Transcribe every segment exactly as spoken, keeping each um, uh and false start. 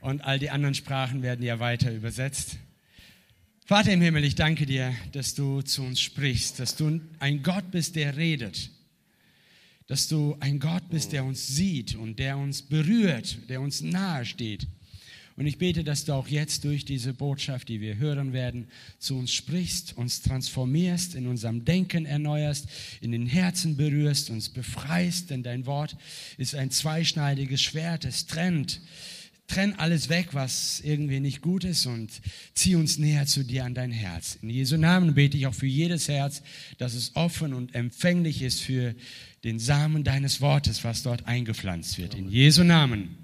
Und all die anderen Sprachen werden ja weiter übersetzt. Vater im Himmel, ich danke dir, dass du zu uns sprichst, dass du ein Gott bist, der redet. Dass du ein Gott bist, der uns sieht und der uns berührt, der uns nahe steht. Und ich bete, dass du auch jetzt durch diese Botschaft, die wir hören werden, zu uns sprichst, uns transformierst, in unserem Denken erneuerst, in den Herzen berührst, uns befreist, denn dein Wort ist ein zweischneidiges Schwert, es trennt, trenn alles weg, was irgendwie nicht gut ist und zieh uns näher zu dir an dein Herz. In Jesu Namen bete ich auch für jedes Herz, dass es offen und empfänglich ist für den Samen deines Wortes, was dort eingepflanzt wird. In Jesu Namen.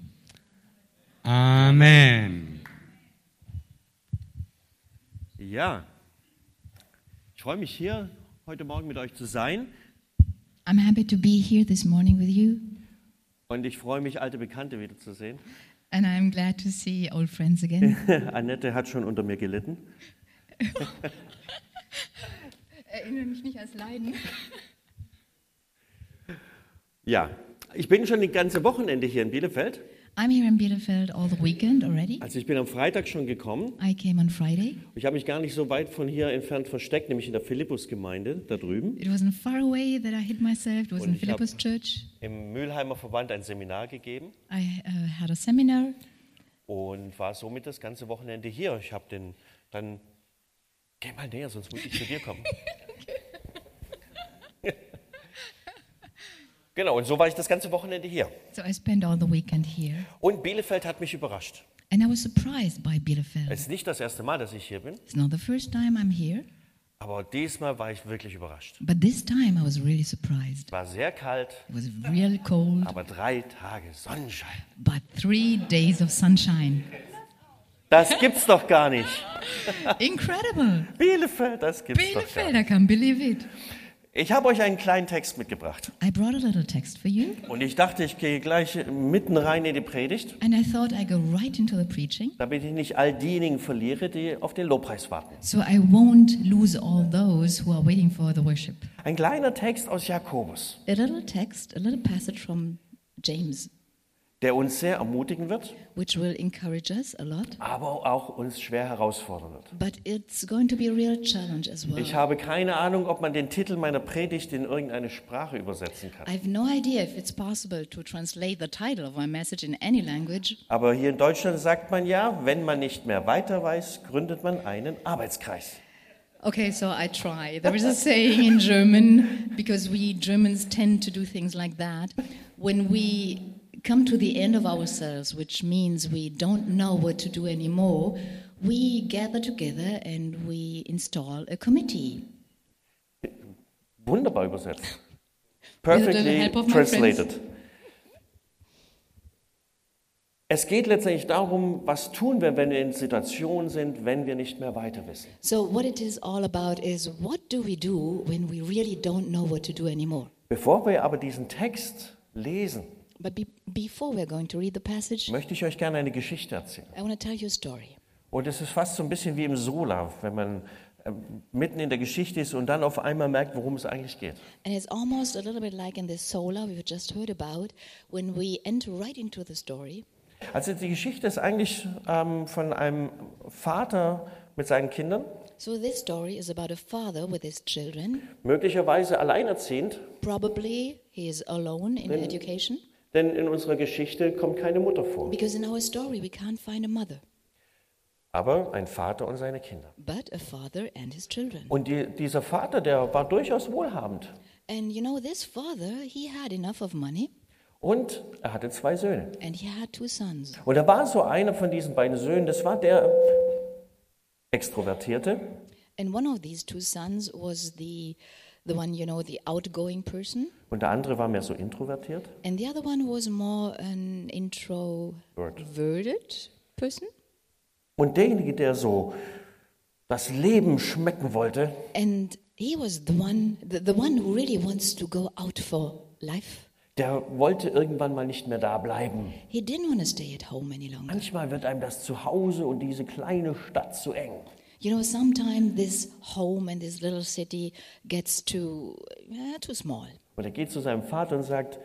Amen. Ja, ich freue mich hier heute Morgen mit euch zu sein. I'm happy to be here this morning with you. Und ich freue mich, alte Bekannte wiederzusehen. And I'm glad to see old friends again. Annette hat schon unter mir gelitten. Erinnere mich nicht ans Leiden. Ja, ich bin schon das ganze Wochenende hier in Bielefeld. I'm here in Bielefeld all the weekend already. Also ich bin am Freitag schon gekommen. I came on Friday. Ich habe mich gar nicht so weit von hier entfernt versteckt, nämlich in der Philippus-Gemeinde da drüben. It wasn't far away that I hid myself. It was Und in ich Philippus hab Church. Im Mülheimer Verband ein Seminar gegeben I uh, had a seminar. und war somit das ganze Wochenende hier. Ich habe den dann, geh mal näher, sonst muss ich zu dir kommen. Genau, und so war ich das ganze Wochenende hier. So I spent all the weekend here. Und Bielefeld hat mich überrascht. And I was surprised by Bielefeld. Es ist nicht das erste Mal, dass ich hier bin, It's not the first time I'm here, aber diesmal war ich wirklich überrascht. but this time I was really surprised. Es war sehr kalt, It was real cold, aber drei Tage Sonnenschein. but three days of sunshine. Das gibt's doch gar nicht. Incredible! Bielefeld, das gibt's doch gar Bielefeld, nicht. I can't believe it. Ich habe euch einen kleinen Text mitgebracht. I brought a little text for you, Und ich dachte, ich gehe gleich mitten rein in die Predigt, and I thought I'd go right into the preaching, damit ich nicht all diejenigen verliere, die auf den Lobpreis warten. so I won't lose all those who are waiting for the worship. Ein kleiner Text aus Jakobus, A little text, a little passage from James, der uns sehr ermutigen wird, which will encourage us a lot, aber auch uns schwer herausfordern wird. but it's going to be a real challenge as well. Ich habe keine Ahnung, ob man den Titel meiner Predigt in irgendeine Sprache übersetzen kann. I have no idea if it's possible to translate the title of my message in any language, Aber hier in Deutschland sagt man ja, wenn man nicht mehr weiter weiß, gründet man einen Arbeitskreis. Okay, so I try. There is a saying in German, because we Germans tend to do things like that. When we come to the end of ourselves, which means we don't know what to do anymore, we gather together and we install a committee. Wunderbar übersetzt. With the Perfectly help of my translated. Es geht letztendlich darum, was tun wir, wenn wir in Situationen sind, wenn wir nicht mehr weiter wissen. So what it is all about is, what do we do when we really don't know what to do anymore? Bevor wir aber diesen Text lesen, But be- before we're going to read the passage, möchte ich euch gerne eine Geschichte erzählen. I want to tell you a story. Und es ist fast so ein bisschen wie im Sola, wenn man äh, mitten in der Geschichte ist und dann auf einmal merkt, worum es eigentlich geht. And it's almost a little bit like in this sola we've just heard about, when we enter right into the story. Also die Geschichte ist eigentlich ähm, von einem Vater mit seinen Kindern, So this story is about a father with his children. möglicherweise alleinerziehend, Probably he is alone in Then- education, denn in unserer Geschichte kommt keine Mutter vor, because in our story we can't find a mother, aber ein Vater und seine Kinder. but a father and his children. Und die, dieser Vater, der war durchaus wohlhabend And you know, this father, he had enough of money, und er hatte zwei Söhne. and he had two sons. Und da war so einer von diesen beiden Söhnen, das war der Extrovertierte And one of these two sons was the the one, you know, the outgoing person, und der andere war mehr so introvertiert. and the other one was more an Word. introverted person. Und derjenige, der so das Leben schmecken wollte, And he was the one, the, the one who really wants to go out for life. der wollte irgendwann mal nicht mehr da bleiben. He didn't want to stay at home any longer. Manchmal wird einem das Zuhause und diese kleine Stadt zu eng. You know, sometimes this home and this little city gets too, uh, too small. Und er geht zu seinem Vater und sagt,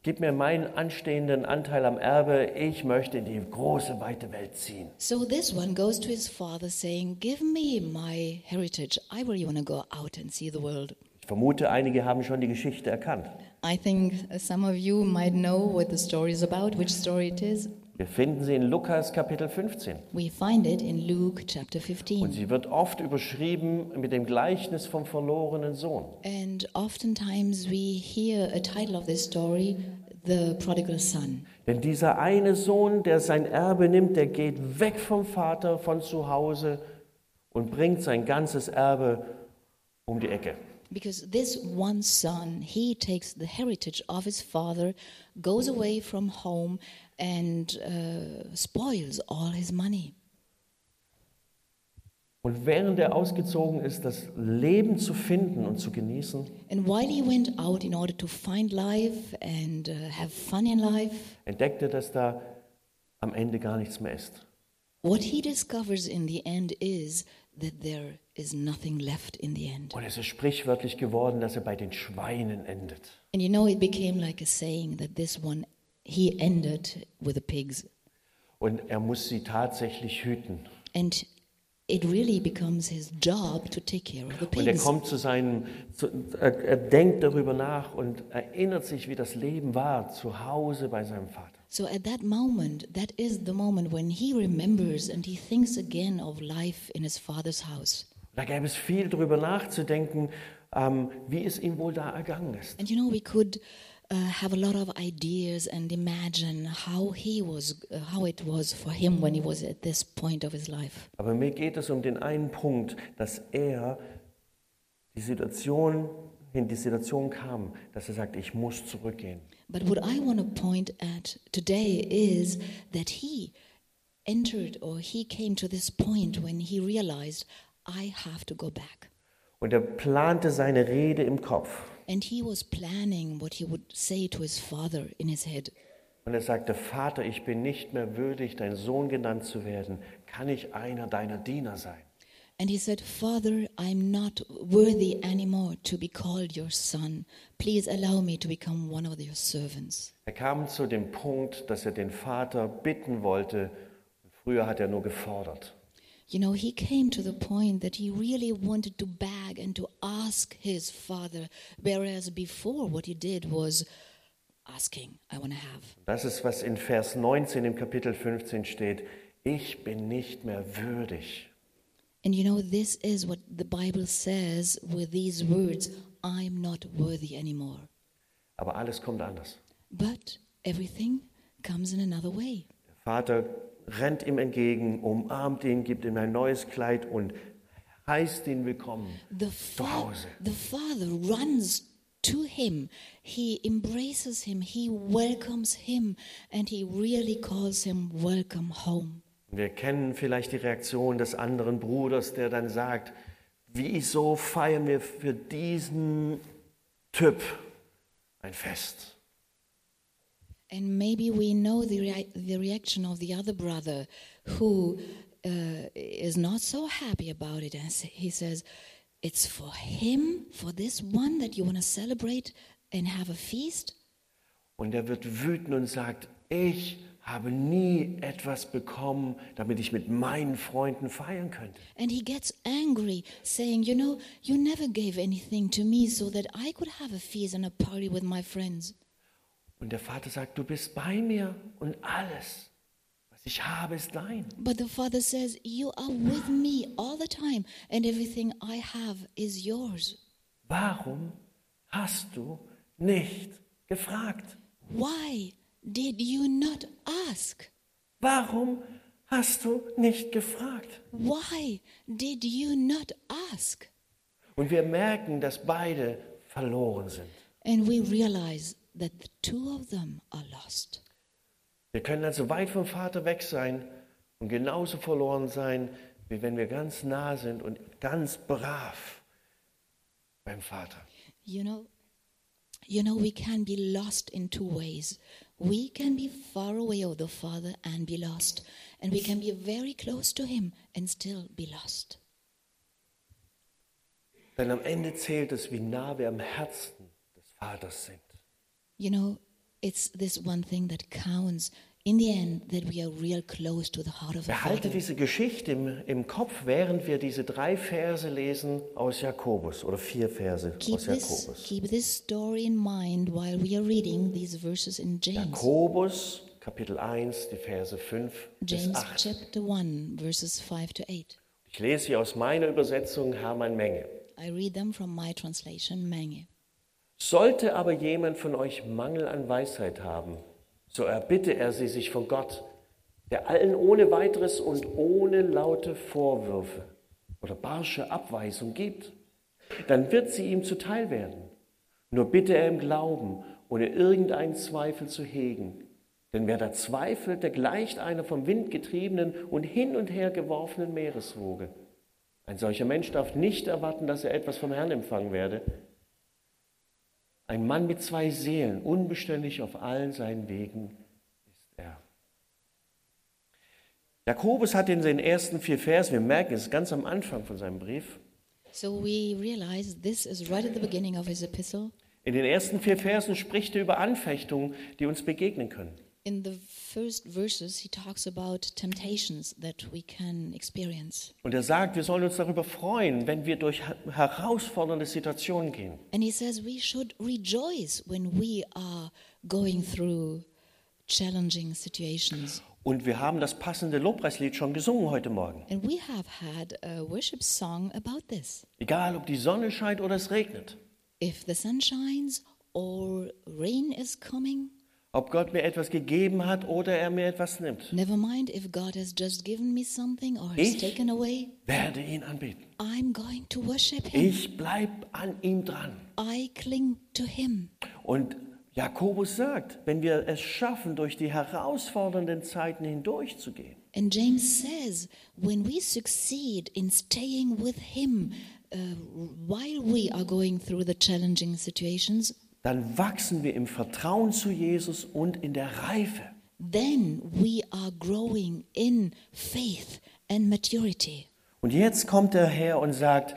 gib mir meinen anstehenden Anteil am Erbe, ich möchte in die große, weite Welt ziehen. So this one goes to his father saying, give me my heritage. I really want to go out and see the world. Ich vermute, einige haben schon die Geschichte erkannt. I think some of you might know what the story is about, which story it is. Wir finden sie in Lukas Kapitel fünfzehn. We find it in Luke chapter Und fifteen. sie wird oft überschrieben mit dem Gleichnis vom verlorenen Sohn. And oftentimes we hear a title of this story, The Prodigal Son. Denn dieser eine Sohn, der sein Erbe nimmt, der geht weg vom Vater, von zu Hause und bringt sein ganzes Erbe um die Ecke. Because this one son, he takes the heritage of his father, goes away from home and uh, spoils all his money. Und während er ausgezogen ist, das Leben zu finden und zu genießen, And while he went out in order to find life and uh, have fun in life, entdeckt er, dass da am Ende gar nichts mehr ist. what he discovers in the end is that there is nothing left in the end. Und es ist sprichwörtlich geworden, dass er bei den Schweinen endet. And you know, it became like a saying that this one, he ended with the pigs. Und er muss sie tatsächlich hüten. And it really becomes his job to take care of the Und er pigs. kommt zu seinem, zu, er, er denkt darüber nach und erinnert sich, wie das Leben war, zu Hause bei seinem Vater. So at that moment, that is the moment when he remembers and he thinks again of life in his father's house. Da gäbe es viel darüber nachzudenken, ähm, wie es ihm wohl da ergangen ist. And you know, we could uh, have a lot of ideas and imagine how he was, uh, how it was for him when he was at this point of his life. Aber mir geht es um den einen Punkt, dass er die Situation, in die Situation kam, dass er sagt, ich muss zurückgehen. But what I want to point at today is that he entered or he came to this point when he realized, I have to go back. Und er plante seine Rede im Kopf. And he was planning what he would say to his father in his head. Und er sagte, Vater, ich bin nicht mehr würdig, dein Sohn genannt zu werden. Kann ich einer deiner Diener sein? And he said, Father, I'm not worthy anymore to be called your son. Please allow me to become one of your servants. Er kam zu dem Punkt, dass er den Vater bitten wollte. Früher hat er nur gefordert. You know, he came to the point that he really wanted to beg and to ask his father, whereas before what he did was asking, I want to have. Das ist, was in Vers neunzehn im Kapitel fünfzehn steht. Ich bin nicht mehr würdig. And you know, this is what the Bible says with these words, I'm not worthy anymore. Aber alles kommt anders. But everything comes in another way. Der Vater rennt ihm entgegen, umarmt ihn, gibt ihm ein neues Kleid und heißt ihn willkommen The, zu fa- Hause. the father runs to him. He embraces him. He welcomes him. And he really calls him welcome home. Wir kennen vielleicht die Reaktion des anderen Bruders, der dann sagt, wieso feiern wir für diesen Typ ein Fest? And maybe we know the, rea- the reaction of the other brother who uh, is not so happy about it. And s- he says, it's for him, for this one that you want to celebrate and have a feast? Und er wird wütend und sagt, ich habe nie etwas bekommen, damit ich mit meinen Freunden feiern könnte. And he gets angry, saying, you know, you never gave anything to me so that I could have a feast and a party with my friends. Und der Vater sagt, du bist bei mir und alles, was ich habe, ist dein. But the father says, you are with me all the time and everything I have is yours. Warum hast du nicht gefragt? Why did you not ask? Warum hast du nicht gefragt? Why did you not ask? Und wir merken, dass beide verloren sind. And we realize that the two of them are lost. Wir können also weit vom Vater weg sein und genauso verloren sein, wie wenn wir ganz nah sind und ganz brav beim Vater. You know, you know, we can be lost in two ways. We can be far away of the Father and be lost, and we can be very close to Him and still be lost. Denn am Ende zählt es, wie nah wir am Herzen des Vaters sind. You know, it's this one thing that counts in the end, that we are real close to the heart of the Behalte Father. diese Geschichte im, im Kopf, während wir diese drei Verse lesen aus Jakobus oder vier Verse Keep aus this, Jakobus. keep this story in mind while we are reading these verses in James. Jakobus, Kapitel eins, die Verse fünf bis James acht. chapter one, verses five to eight. Ich lese hier aus meiner Übersetzung Hermann Menge. I read them from my translation, Menge. Sollte aber jemand von euch Mangel an Weisheit haben, so erbitte er sie sich von Gott, der allen ohne weiteres und ohne laute Vorwürfe oder barsche Abweisung gibt. Dann wird sie ihm zuteil werden. Nur bitte er im Glauben, ohne irgendeinen Zweifel zu hegen. Denn wer da zweifelt, der gleicht einer vom Wind getriebenen und hin und her geworfenen Meereswoge. Ein solcher Mensch darf nicht erwarten, dass er etwas vom Herrn empfangen werde. Ein Mann mit zwei Seelen, unbeständig auf allen seinen Wegen ist er. Jakobus hat in den ersten vier Versen, wir merken es ganz am Anfang von seinem Brief, So we realize this is right at the beginning of his epistle. in den ersten vier Versen spricht er über Anfechtungen, die uns begegnen können. In the first verses, he talks about temptations that we can experience. Und er sagt, wir sollen uns darüber freuen, wenn wir durch herausfordernde Situationen gehen. And he says we should rejoice when we are going through challenging situations. Und wir haben das passende Lobpreislied schon gesungen heute Morgen. And we have had a worship song about this. Egal, ob die Sonne scheint oder es regnet. If the sun shines or rain is coming, Ob Gott mir etwas gegeben hat oder er mir etwas nimmt. never mind if God has just given me something or has Ich taken away, werde ihn anbeten. I'm going to worship him. Ich bleibe an ihm dran. I cling to him. Und Jakobus sagt, wenn wir es schaffen, durch die herausfordernden Zeiten hindurchzugehen, And James says, when we succeed in staying with him uh, while we are going through the challenging situations, dann wachsen wir im Vertrauen zu Jesus und in der Reife. then we are growing in faith and maturity. Und jetzt kommt er her und sagt,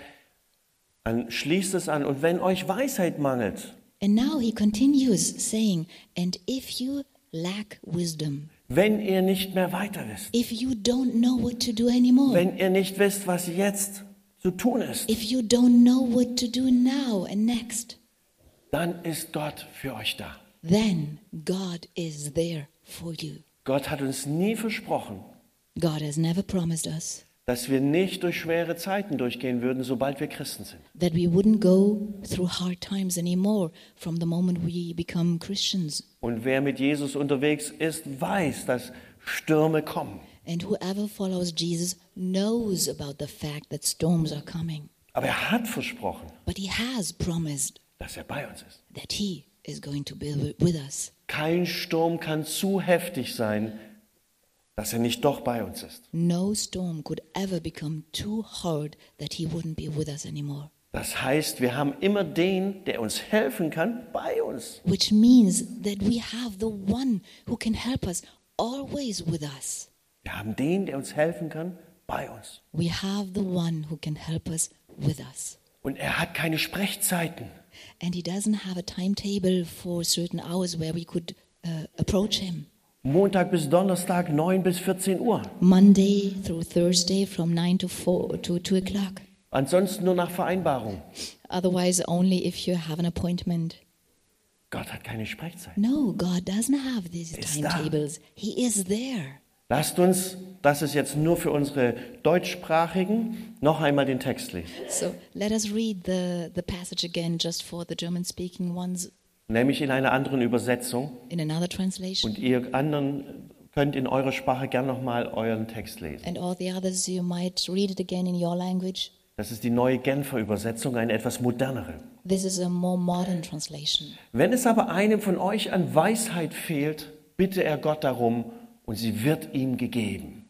dann schließt es an, und wenn euch Weisheit mangelt, And now he continues saying, and if you lack wisdom, wenn ihr nicht mehr weiter wisst, if you don't know what to do anymore, wenn ihr nicht wisst, was jetzt zu tun ist, if you don't know what to do now and next, dann ist Gott für euch da. then God is there for you. Gott hat uns nie versprochen, God has never promised us dass wir nicht durch schwere Zeiten durchgehen würden, sobald wir Christen sind. that we wouldn't go through hard times anymore from the moment we become Christians. Und wer mit Jesus unterwegs ist, weiß, dass Stürme kommen. And whoever follows Jesus knows about the fact that storms are coming. Aber er hat versprochen, But he has promised dass er bei uns ist. that he is going to be wi- with us. Kein Sturm kann zu heftig sein, dass er nicht doch bei uns ist. No storm could ever become too hard that he wouldn't be with us anymore. Das heißt, wir haben immer den, der uns helfen kann, bei uns. Which means that we have the one who can help us always with us. Wir haben den, der uns helfen kann, bei uns. We have the one who can help us with us. Und er hat keine Sprechzeiten. And he doesn't have a timetable for certain hours where we could uh, approach him. Montag bis Donnerstag, neun bis vierzehn Uhr. Monday through Thursday from nine to four to two o'clock. Ansonsten nur nach Vereinbarung. Otherwise, only if you have an appointment. Gott hat keine Sprechzeit. No, God doesn't have these Ist da. timetables. He is there. Lasst uns, das ist jetzt nur für unsere Deutschsprachigen, noch einmal den Text lesen. So let us read the, the passage again just for the German-speaking ones Nämlich in einer anderen Übersetzung. in another translation. Und ihr anderen könnt in eurer Sprache gern nochmal euren Text lesen. And all the others, you might read it again in your language. Das ist die neue Genfer Übersetzung, eine etwas modernere. This is a more modern translation. Wenn es aber einem von euch an Weisheit fehlt, bitte er Gott darum, und sie wird ihm gegeben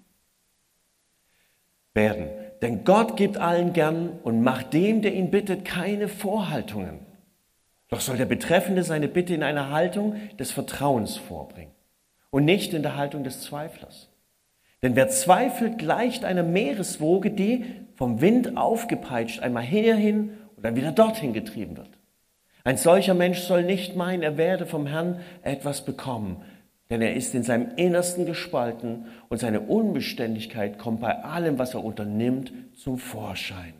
werden. Denn Gott gibt allen gern und macht dem, der ihn bittet, keine Vorhaltungen. Doch soll der Betreffende seine Bitte in einer Haltung des Vertrauens vorbringen und nicht in der Haltung des Zweiflers. Denn wer zweifelt, gleicht einer Meereswoge, die vom Wind aufgepeitscht einmal hierhin und dann wieder dorthin getrieben wird. Ein solcher Mensch soll nicht meinen, er werde vom Herrn etwas bekommen, denn er ist in seinem Innersten gespalten und seine Unbeständigkeit kommt bei allem, was er unternimmt, zum Vorschein.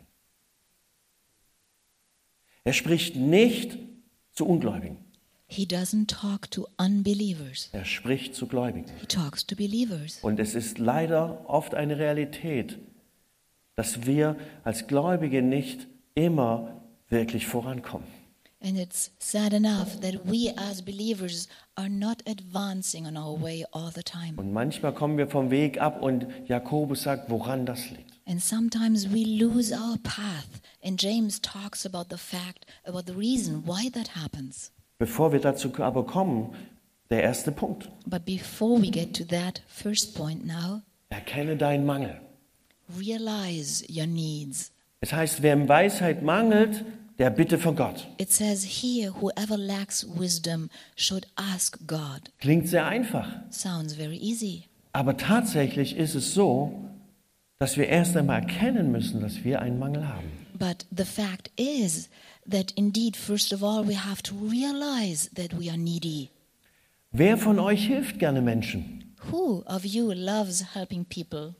Er spricht nicht zu Ungläubigen. He doesn't talk to unbelievers. Er spricht zu Gläubigen. He talks to believers. Und es ist leider oft eine Realität, dass wir als Gläubige nicht immer wirklich vorankommen. And it's sad enough that we as believers are not advancing on our way all the time. Und manchmal kommen wir vom Weg ab und Jakobus sagt, woran das liegt. And sometimes we lose our path. And James talks about the fact, about the reason why that happens. Bevor wir dazu aber kommen, der erste Punkt. But before we get to that first point now, Erkenne deinen Mangel. realize your needs. Es heißt, wer in Weisheit mangelt, der bitte von Gott. It says here, whoever lacks wisdom should ask God. Klingt sehr einfach. Sounds very easy. Aber tatsächlich ist es so, dass wir erst einmal erkennen müssen, dass wir einen Mangel haben. But the fact is that indeed, first of all, we have to realize that we are needy. Wer von euch hilft gerne Menschen? Who of you loves helping people?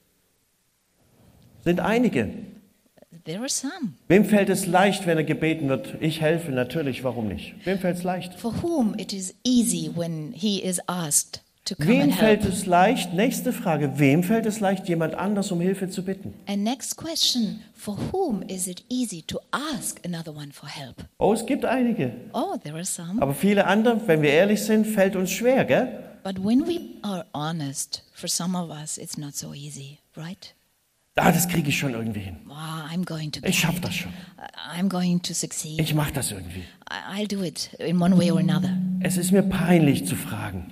Sind einige. There are some. Wem fällt es leicht, wenn er gebeten wird? Ich helfe, natürlich, warum nicht? Wem fällt es leicht? For whom it is easy when he is asked to come Wem and help. fällt es leicht? Nächste Frage. Wem fällt es leicht, jemand anders um Hilfe zu bitten? And next question, for whom is it easy to ask another one for help? Oh, es gibt einige. Oh, there are some. Aber viele andere, wenn wir ehrlich sind, fällt uns schwer, gell? But when we are honest, for some of us, it's not so easy, right? Ah, das kriege ich schon irgendwie hin. Oh, I'm going to get Ich schaff it. das schon. I- I'm going to succeed. Ich mache das irgendwie. I- I'll do it in one way or another. Es ist mir peinlich zu fragen.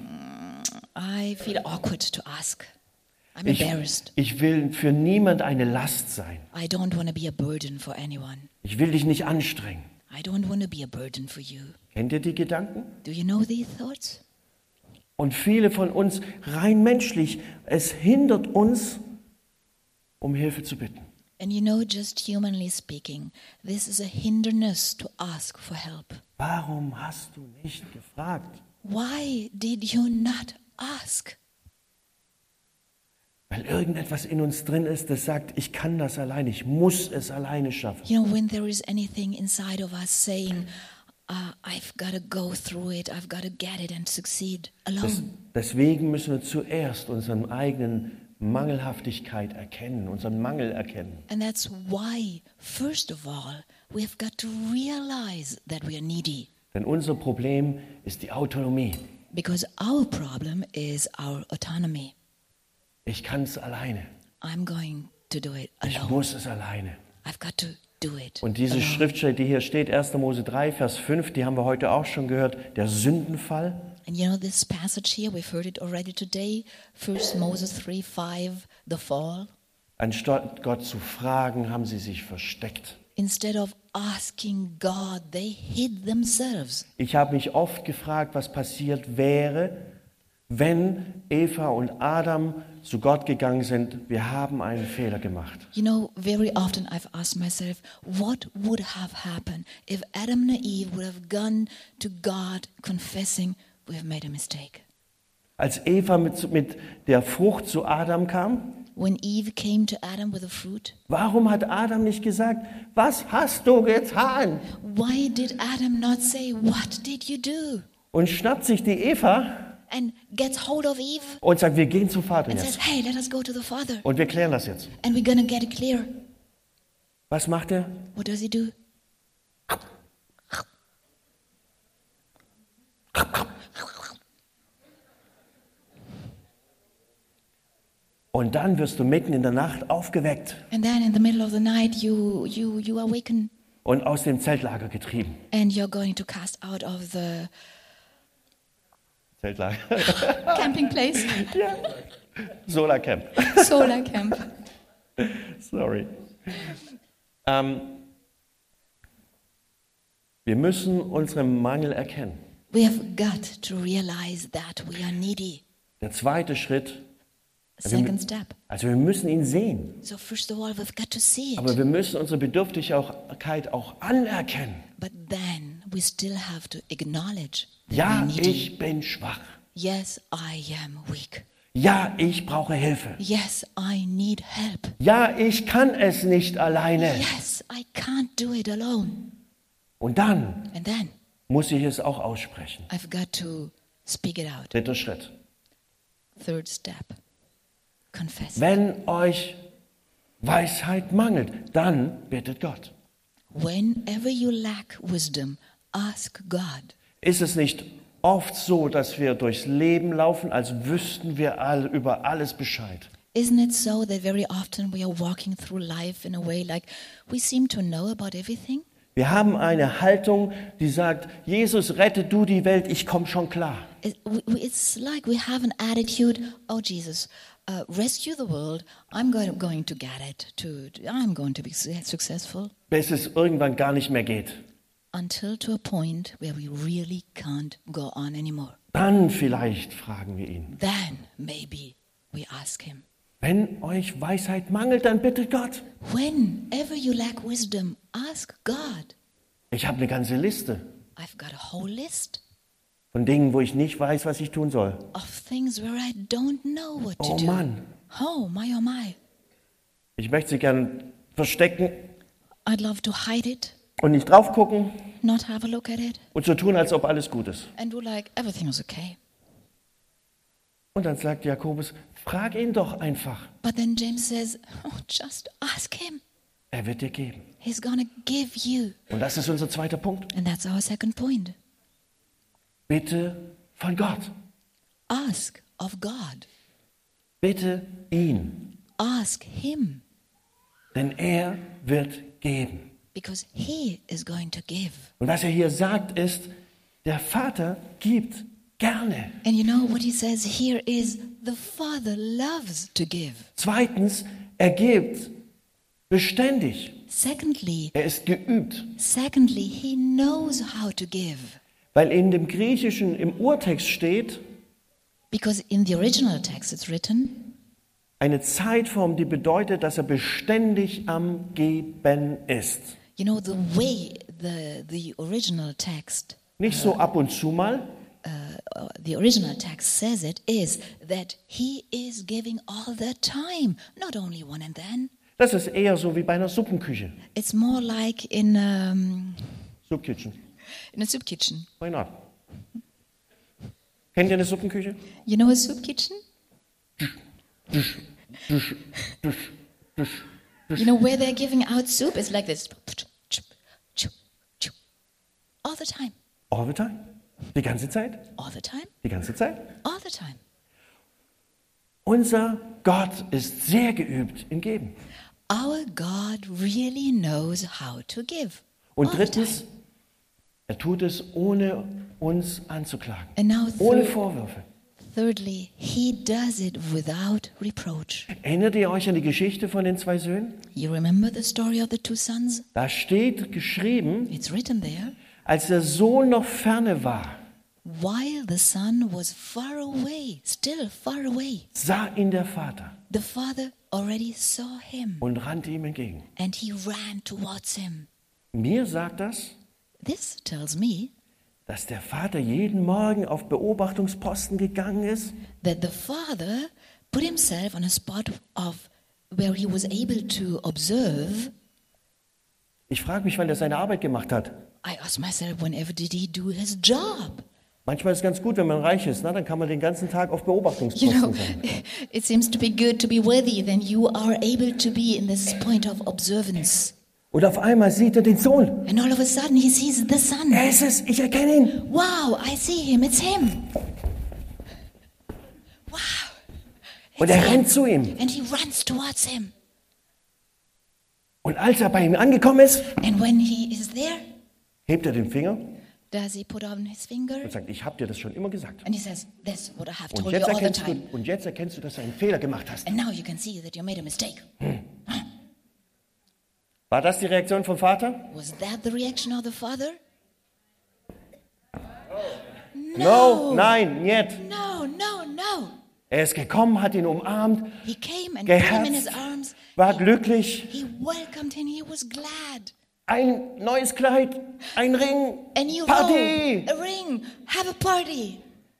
I feel awkward to ask. I'm Ich, embarrassed. ich will für niemand eine Last sein. I don't want to be a burden for anyone. Ich will dich nicht anstrengen. I don't want to be a burden for you. Kennt ihr die Gedanken? Do you know these thoughts? Und viele von uns, rein menschlich, es hindert uns, um Hilfe zu bitten. And you know, just humanly speaking, this is a hindrance to ask for help. Warum hast du nicht gefragt? Why did you not ask? Weil irgendetwas in uns drin ist, das sagt, ich kann das allein, ich muss es alleine schaffen. You know, when there is anything inside of us saying, uh, I've got to go through it, I've got to get it and succeed Das, alone. deswegen müssen wir zuerst unseren eigenen Mangelhaftigkeit erkennen, unseren Mangel erkennen. And that's why, first of all, we've got to realize that we are needy. Denn unser Problem ist die Autonomie. Because our problem is our autonomy. Ich kann es alleine. I'm going to do it Ich alone. muss es alleine. I've got to do it Und diese alone. Schriftstelle, die hier steht, erster Mose drei, Vers fünf, die haben wir heute auch schon gehört, der Sündenfall. And you know this passage here, we've heard it already today, First Moses three five, the fall. Anstatt Gott zu fragen, haben sie sich versteckt. Instead of asking God, they hid themselves. Ich habe mich oft gefragt, was passiert wäre, wenn Eva und Adam zu Gott gegangen sind. Wir haben einen Fehler gemacht. You know, very often I've asked myself, what would have happened if Adam and Eve would have gone to God confessing we've made a mistake? Als Eva mit, mit der Frucht zu Adam kam, When Eve came to Adam with a fruit, warum hat Adam nicht gesagt, was hast du getan? why did Adam not say, what did you do? Und schnappt sich die Eva And gets hold of Eve und sagt, wir gehen zum Vater and says, jetzt. hey, let us go to the Father Und wir klären das jetzt. and we're going to get it clear. Was macht er? What does he do? Und dann wirst du mitten in der Nacht aufgeweckt And then in the middle of the night, you, you, you awaken und aus dem Zeltlager getrieben. and you're going to cast out of the Zeltlager. camping place, Solarcamp. solar camp. Sorry. Ähm, wir müssen unseren Mangel erkennen. We have got to realize that we are needy. Der zweite Schritt, Second step. Also wir müssen ihn sehen. So first of all, we've got to see Aber it. wir müssen unsere Bedürftigkeit auch anerkennen. But then we still have to acknowledge that Ja, we need ich him. bin schwach. Yes, I am weak. Ja, ich brauche Hilfe. Yes, I need help. Ja, ich kann es nicht alleine. Yes, I can't do it alone. Und dann And then muss ich es auch aussprechen. I've got to speak it out. Dritter Schritt. Third step. Confess. Wenn euch Weisheit mangelt, dann bittet Gott. Whenever you lack wisdom, ask God. Ist es nicht oft so, dass wir durchs Leben laufen, als wüssten wir all, über alles Bescheid? Isn't it so that very often we are walking through life in a way like we seem to know about everything? Wir haben eine Haltung, die sagt, Jesus, rette du die Welt, ich komme schon klar. It- we- It's like we have an attitude, oh Jesus, uh, rescue the world, I'm going, going to get it, to, I'm going to be su- successful, Bis es irgendwann gar nicht mehr geht. until to a point where we really can't go on anymore. Dann vielleicht fragen wir ihn. Then maybe we ask him. Wenn euch Weisheit mangelt, dann bittet Gott. Whenever you lack wisdom, ask God. Ich habe eine ganze Liste I've got a whole list von Dingen, wo ich nicht weiß, was ich tun soll. of things where I don't know what to Oh do. Mann, Oh, my, oh, my. ich möchte sie gern verstecken I'd love to hide it, und nicht drauf gucken not have a look at it, und so tun, als ob alles gut ist. and do like everything was okay. Und dann sagt Jakobus, frag ihn doch einfach. But then James says, oh, just ask him. Er wird dir geben. He's gonna give you. Und das ist unser zweiter Punkt. And that's our second point. Bitte von Gott. Ask of God. Bitte ihn. Ask him. Denn er wird geben. Because he is going to give. Und was er hier sagt ist, der Vater gibt gerne. And you know what he says here is the Father loves to give. Zweitens, er gibt beständig. Secondly, Er ist geübt. secondly, he knows how to give. Weil in dem Griechischen im Urtext steht Because in the original text it's written, eine Zeitform, die bedeutet, dass er beständig am Geben ist. you know, the way the, the original text Nicht so ab und zu mal, uh, the original text says it is that he is giving all the time, not only one and then. das ist eher so wie bei einer Suppenküche. It's more like in um, Soup Kitchen. in a soup kitchen. Why not? Kennt ihr eine Suppenküche? You know a soup kitchen? You know where they're giving out soup? It's like this. All the time. All the time. Die ganze Zeit. All the time. Die ganze Zeit. All the time. Unser Gott ist sehr geübt im Geben. Our God really knows how to give. Und All the time. drittens, er tut es ohne uns anzuklagen. And now Ohne third, Vorwürfe. thirdly, he does it without reproach. Erinnert ihr euch an die Geschichte von den zwei Söhnen? You remember the story of the two sons? Da steht geschrieben, It's written there. als der Sohn noch ferne war, While the son was far away, still far away, sah ihn der Vater the father already saw him und rannte ihm entgegen. and he ran towards him. Mir sagt das, This tells me dass der Vater jeden Morgen auf Beobachtungsposten gegangen ist that the father put himself on a spot of where he was able to observe. Ich frage mich, wann er seine Arbeit gemacht hat. I asked myself, whenever did he do his job? Manchmal ist es ganz gut, wenn man reich ist, na, dann kann man den ganzen Tag auf You Beobachtungsposten know, sein. it seems to be good to be worthy, then you are able to be in this point of observance. Und auf einmal sieht er den Sohn. And all of a sudden he sees the son. Er ist es, ich erkenne ihn. Wow, I see him, it's him. Wow. Und it's er him. rennt zu ihm. And he runs towards him. Und als er bei ihm angekommen ist, And when he is there, hebt er den Finger does he put on his finger? und sagt, ich habe dir das schon immer gesagt. And he says, that's what I have Und told you jetzt, all the erkennst time. du, und jetzt erkennst du, dass du einen Fehler gemacht hast. And now you can see that you made a mistake. War das die Reaktion vom Vater? Was that the reaction of the father? No, nein, niet. No, no, no. Er ist gekommen, hat ihn umarmt, He came and took him in his geherzt, arms. war glücklich. He welcomed him. He was glad. Ein neues Kleid, ein Ring, A new Party. robe, a ring, have a party.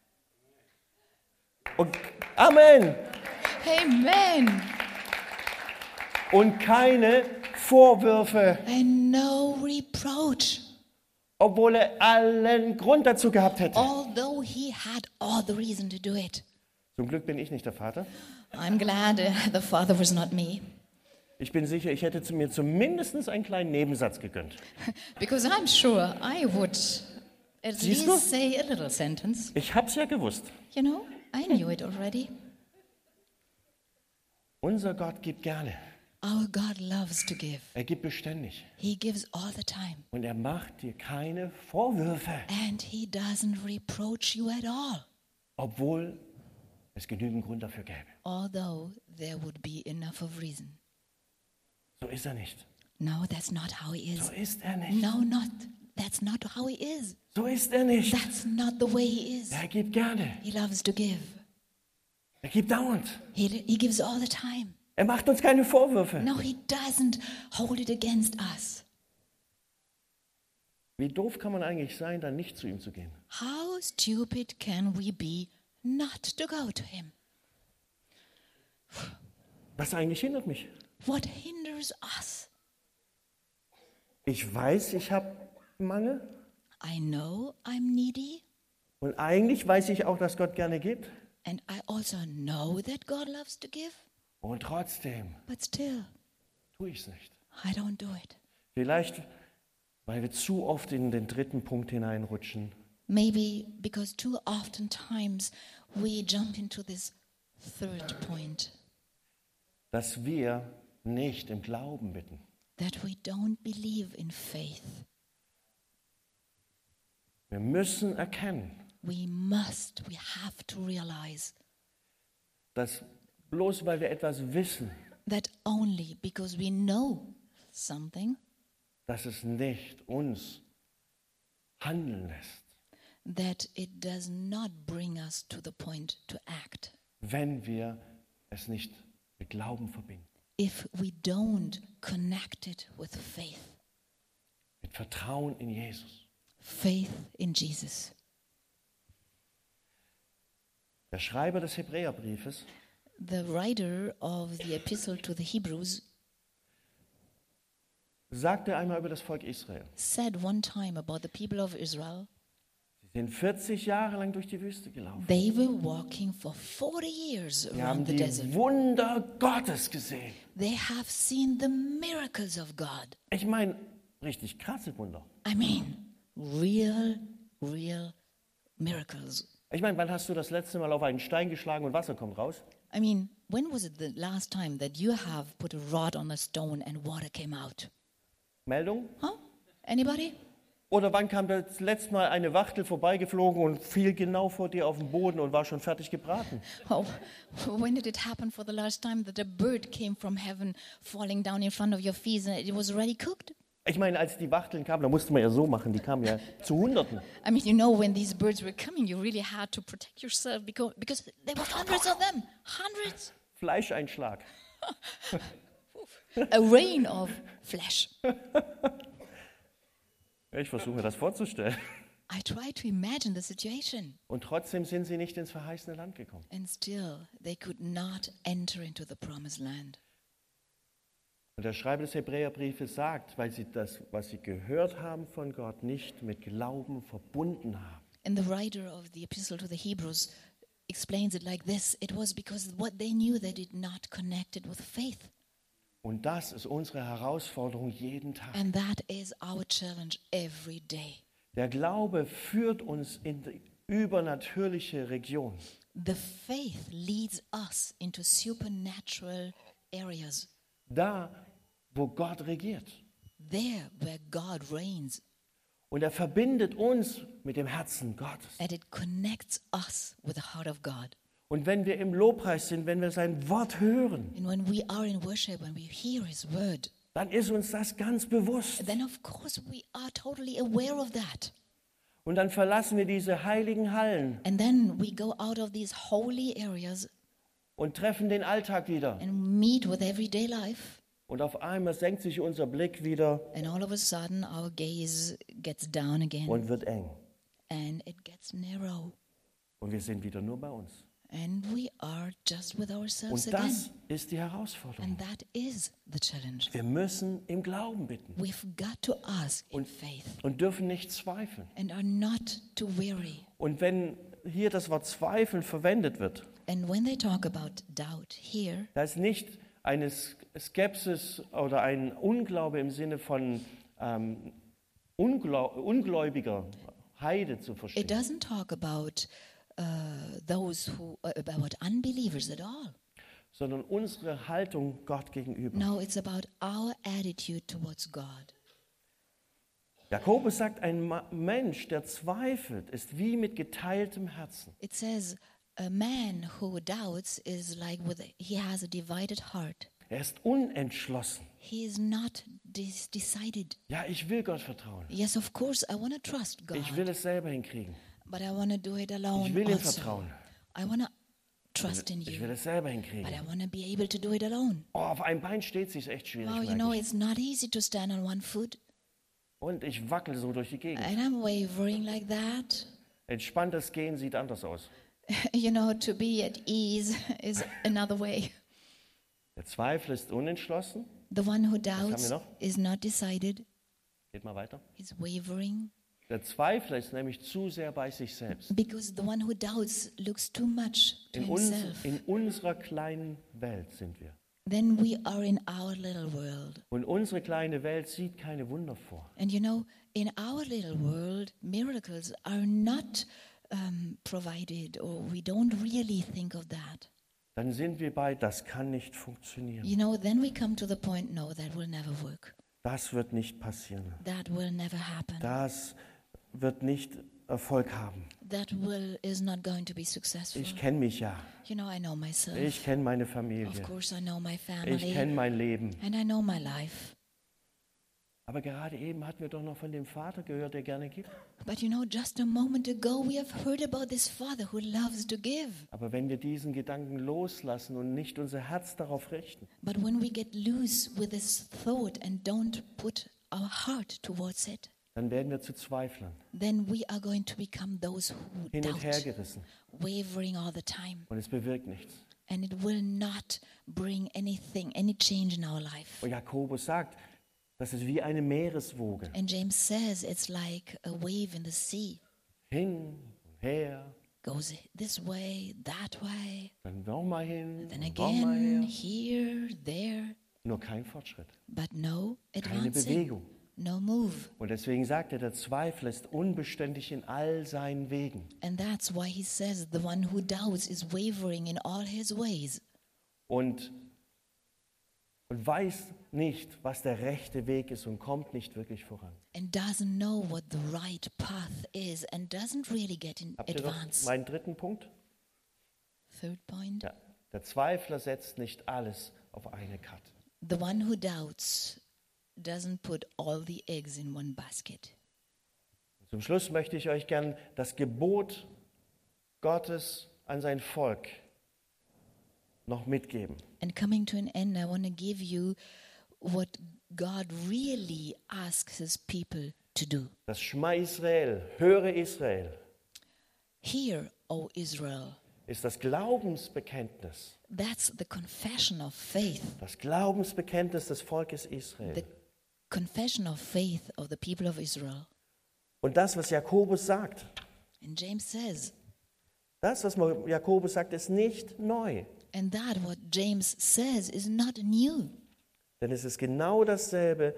Und Amen. Amen. Und keine Vorwürfe, And no reproach, obwohl er allen Grund dazu gehabt hätte. although he had all the reason to do it. Zum Glück bin ich nicht der Vater. I'm glad uh, the father was not me, Ich bin sicher, ich hätte zu mir zumindest einen kleinen Nebensatz gegönnt. because I'm sure I would at Siehst du? least say a little sentence. Ich hab's ja gewusst. You know, I knew it already. Unser Gott gibt gerne. Our God loves to give. Er gibt beständig. He gives all the time. Und er macht dir keine Vorwürfe, And he doesn't reproach you at all, obwohl es genügend Grund dafür gäbe. although there would be enough of reason. So ist er nicht. No, that's not how he is. So ist er nicht. No, not. That's not how he is. So ist er nicht. That's not the way he is. Er gibt gerne. He loves to give. Er gibt dauernd. He, he gives all the time. Er macht uns keine Vorwürfe. No, he doesn't hold it against us. Wie doof kann man eigentlich sein, dann nicht zu ihm zu gehen? How stupid can we be not to go to him? Was eigentlich hindert mich? What hinders us? Ich weiß, ich habe Mangel. I know I'm needy, Und eigentlich weiß ich auch, dass Gott gerne gibt. and I also know that God loves to give, Und trotzdem but still, tue ich es nicht. I don't do it. Vielleicht, weil wir zu oft in den dritten Punkt hineinrutschen. Maybe because too often times we jump into this third point, Dass wir nicht im Glauben bitten. that we don't believe in faith. Wir müssen erkennen, We must, we have to realize dass bloß weil wir etwas wissen, that only because we know something, dass es nicht uns handeln lässt, that it does not bring us to the point to act wenn wir es nicht mit Glauben verbinden, if we don't connect it with faith. mit Vertrauen in Jesus. Faith in Jesus. Der Schreiber des Hebräerbriefes The writer of the epistle to the Hebrews sagte einmal über das Volk Israel: said one time about the people of Israel, Sie sind vierzig Jahre lang durch die Wüste gelaufen. they were walking for forty years Sie haben around the die desert. Wunder Gottes gesehen. They have seen the miracles of God. Ich meine, richtig krasse Wunder. I mean, real, real miracles. Ich meine, wann hast du das letzte Mal auf einen Stein geschlagen und Wasser kommt raus? I mean, when was it the last time that you have put a rod on a stone and water came out? Meldung? Huh? Anybody? Oder wann kam das letzte Mal eine Wachtel vorbeigeflogen und fiel genau vor dir auf den Boden und war schon fertig gebraten? Oh, when did it happen for the last time that a bird came from heaven falling down in front of your feet and it was already cooked? Ich meine, als die Wachteln kamen, da musste man ja so machen, die kamen ja zu Hunderten. I mean, you know, when these birds were coming, you really had to protect yourself because, because there were hundreds of them. Hundreds. Fleischeinschlag. A rain of flesh. Ich versuche mir das vorzustellen. I try to imagine the situation. Und trotzdem sind sie nicht ins verheißene Land gekommen. And still, they could not enter into the promised land. Und der Schreiber des Hebräerbriefes sagt, weil sie das, was sie gehört haben von Gott, nicht mit Glauben verbunden haben. And the writer of the epistle to the Hebrews explains it like this. It was because what they knew they did not connect it with faith. Und das ist unsere Herausforderung jeden Tag. And that is our challenge every day. Der Glaube führt uns in die übernatürliche Region. The faith leads us into supernatural areas. Da, wo Gott regiert. There where God reigns. Und er verbindet uns mit dem Herzen Gottes. And it connects us with the heart of God. Und wenn wir im Lobpreis sind, wenn wir sein Wort hören, And when we are in worship, when we hear His word, dann ist uns das ganz bewusst. then of course we are totally aware of that. Und dann verlassen wir diese heiligen Hallen And then we go out of these holy areas und treffen den Alltag wieder. and meet with everyday life. Und auf einmal senkt sich unser Blick wieder And all of a sudden, our gaze gets down again und wird eng. and it gets narrow. Und wir sind wieder nur bei uns. And we are just with ourselves Und again. das ist die Herausforderung. And that is the challenge. Wir müssen im Glauben bitten We've got to ask in Und- faith und dürfen nicht zweifeln. and are not too weary. Und wenn hier das Wort Zweifeln verwendet wird, And when they talk about doubt here, da ist nicht eine Skepsis oder ein Unglaube im Sinne von ähm, Unglau ungläubiger Heide zu it verstehen, doesn't talk about uh, those who, uh, about unbelievers at all. sondern unsere Haltung Gott gegenüber. No, it's about our attitude towards God. Jakobus sagt, ein Ma- Mensch, der zweifelt, ist wie mit geteiltem Herzen. It says, a man who doubts is like with a, he has a divided heart. Er ist unentschlossen. He is not dis- decided. Ja, ich will Gott vertrauen. Yes, of course, I want to trust Ich will God, es selber hinkriegen. but I want to do it alone Ich will ihm also. vertrauen. I want to trust in Ich will you, es selber but hinkriegen. I want to be able to do it alone. Oh, auf einem Bein steht sich echt schwierig. Well, you merke know, ich. it's not easy to stand on one foot, Und ich wackel so durch die Gegend. and I'm wavering like that. Entspanntes Gehen sieht anders aus. You know, to be at ease is another way. Der Zweifel ist unentschlossen. The one who haben wir doubts noch? is not decided, Geht mal weiter. he's wavering. Der Zweifler ist nämlich zu sehr bei sich selbst. Because the one who doubts looks too much to In, uns, himself. in unserer kleinen Welt sind wir. Then we are in our little world. Und unsere kleine Welt sieht keine Wunder vor. And you know, in our little world, miracles are not um, provided, or we don't really think of that. Dann sind wir bei, das kann nicht funktionieren. You know, then we come to the point, no, that will never work. Das wird nicht passieren. That will never happen. Das wird nicht Erfolg haben. That will is not going to be successful. Ich kenne mich ja. You know, I know myself. Ich kenne meine Of Familie. course, I know my Ich family. kenne mein Leben. And I know my life. Aber gerade eben hatten wir doch noch von dem Vater gehört, der gerne gibt. But you know, just a moment ago, we have heard about this father who loves to give. Aber wenn wir diesen Gedanken loslassen und nicht unser Herz darauf richten, But when we get loose with this thought and don't put our heart towards it, dann werden wir zu Zweiflern, then we are going to become those who hin und her doubt, gerissen. wavering all the time. Und es bewirkt nichts. And it will not bring anything, any change in our life. Und Jakobus sagt, das ist wie eine Meereswoge. And James says it's like a wave in the sea. Hin und her, Goes this way, that way, dann nochmal hin, then und nochmal again, her. here, there. Nur kein Fortschritt, But no keine advancing, Bewegung. no move. Und deswegen sagt er, der Zweifel ist unbeständig in all seinen Wegen. And that's why he says the one who doubts is wavering in all his ways. Und, und weiß nicht, was der rechte Weg ist und kommt nicht wirklich voran. And doesn't know what the right path is and doesn't really get in Habt ihr noch advance. meinen dritten Punkt? Third point. Ja. Der Zweifler setzt nicht alles auf eine Karte. The one who doubts doesn't put all the eggs in one basket. Zum Schluss möchte ich euch gern das Gebot Gottes an sein Volk noch mitgeben. And coming to an end, I want to give you what God really asks his people to do. Das Schma Israel, höre Israel, Hear, O Israel. ist das Glaubensbekenntnis. That's the confession of faith. Das Glaubensbekenntnis des Volkes Israel. The confession of faith of the people of Israel. Und das, was Jakobus sagt, And James says, das, was Jakobus sagt, ist nicht neu. and that what James says is not new. Denn es ist genau dasselbe,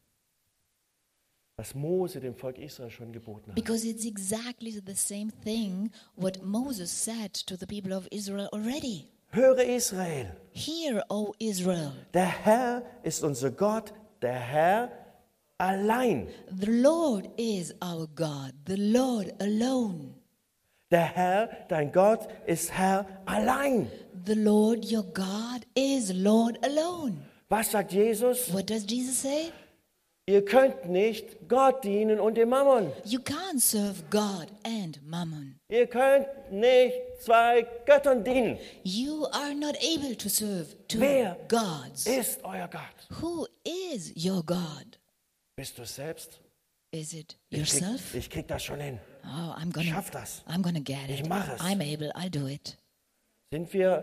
was Mose dem Volk Israel schon geboten hat. Because it's exactly the same thing what Moses said to the people of Israel already. Höre Israel, Hear, O Israel, der Herr ist unser Gott, der Herr allein. the Lord is our God, the Lord alone. Der Herr, dein Gott, ist Herr allein. The Lord your God is Lord alone. Was sagt Jesus? What does Jesus say? Ihr könnt nicht Gott dienen und dem Mammon. You can't serve God and mammon. Ihr könnt nicht zwei Göttern dienen. You are not able to serve two Wer gods. ist euer Gott? Who is your God? Bist du es selbst? Is it Ich krieg, yourself? ich krieg das schon hin. Oh, I'm Ich gonna, schaff das. I'm gonna get Ich it. mach es. I'm able. I'll do it. Sind wir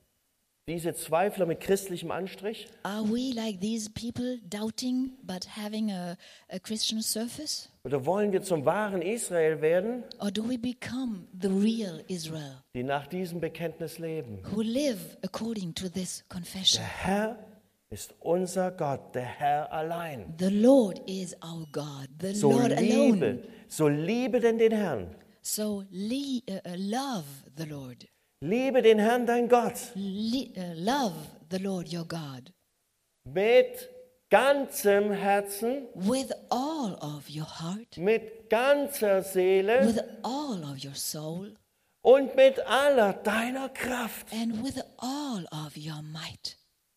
diese Zweifler mit christlichem Anstrich? Are we like these people, doubting but having a, a Christian surface? Oder wollen wir zum wahren Israel werden, Or do we become the real Israel die nach diesem Bekenntnis leben? who live according to this confession? Der Herr ist unser Gott, der Herr allein. The Lord is our God, the So Lord alone. liebe, so liebe denn den Herrn. So le- uh, uh, love the Lord. Liebe den Herrn, dein Gott, Le- uh, love the Lord your God mit ganzem Herzen, with all of your heart, mit ganzer Seele with all of your soul, und mit aller deiner Kraft. and with all of your might.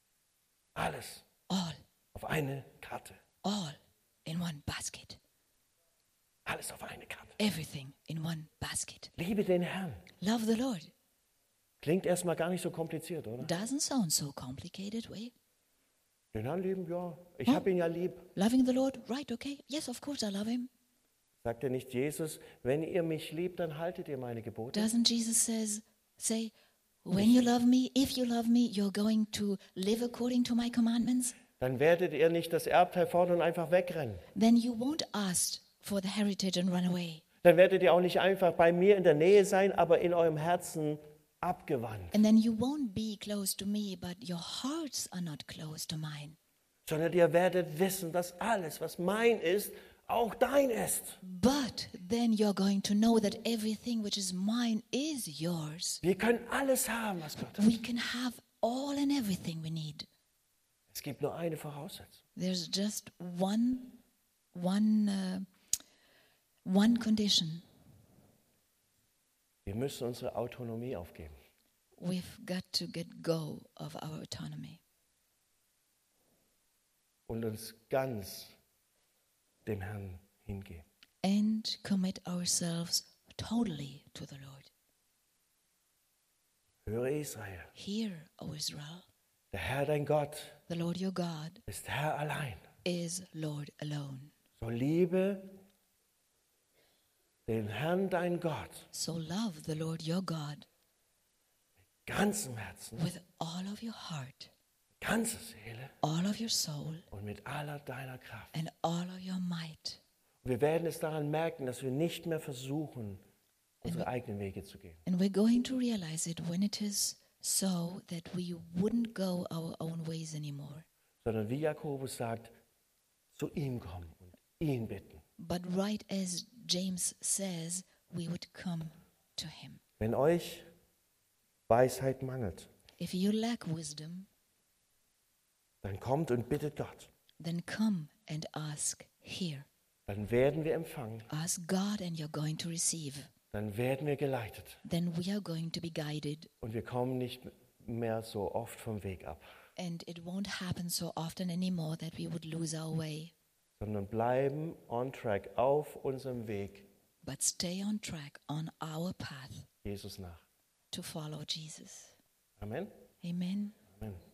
Alles All, auf eine Karte. all in one basket. Alles auf eine Karte. Everything in one basket. Liebe den Herrn. Love the Lord. Klingt erstmal gar nicht so kompliziert, oder? Doesn't sound so complicated, way. Den Herrn lieben, ja. Ich habe ihn ja lieb. Loving the Lord, right, okay. Yes, of course I love him. Sagt er nicht Jesus, wenn ihr mich liebt, dann haltet ihr meine Gebote? Doesn't Jesus says say, when you love me, if you love me, you're going to live according to my commandments? Dann werdet ihr nicht das Erbteil fordern und einfach wegrennen. Then you won't ask for the heritage and run away. Dann werdet ihr auch nicht einfach bei mir in der Nähe sein, aber in eurem Herzen abgewandt. And then you won't be close to me, but your hearts are not close to mine. Sondern ihr werdet wissen, dass alles, was mein ist, auch dein ist. But then you're going to know that everything which is mine is yours. Wir können alles haben, was Gott hat. We can have all and everything we need. Es gibt nur eine Voraussetzung. There's just one, one, uh, one condition. Wir müssen unsere Autonomie aufgeben. We've got to get go of our autonomy Und uns ganz dem Herrn hingeben. and commit ourselves totally to the Lord. Höre Israel, Hear, O Israel, der Herr dein Gott the Lord your God ist Herr allein. is Lord alone. So liebe den Herrn dein Gott So love the Lord your God ganzem Herzen, with all of your heart, ganzer Seele all of your soul, und mit aller deiner Kraft. and all of your might. Und wir werden es daran merken, dass wir nicht mehr versuchen, unsere eigenen Wege zu gehen, And we're going to realize it when it is so that we wouldn't go our own ways anymore, sondern wie Jakobus sagt, zu ihm kommen und ihn bitten. but right as James says, we would come to him. Wenn euch Weisheit mangelt, If you lack wisdom, dann kommt und bittet Gott. then come and ask here. Dann werden wir empfangen, Ask God and you're going to receive. dann werden wir geleitet Then we are going to be guided, und wir kommen nicht mehr so oft vom Weg ab, and it won't happen so often anymore that we would lose our way, sondern bleiben on track auf unserem Weg but stay on track on our path Jesus nach. to follow Jesus. Amen. Amen. Amen.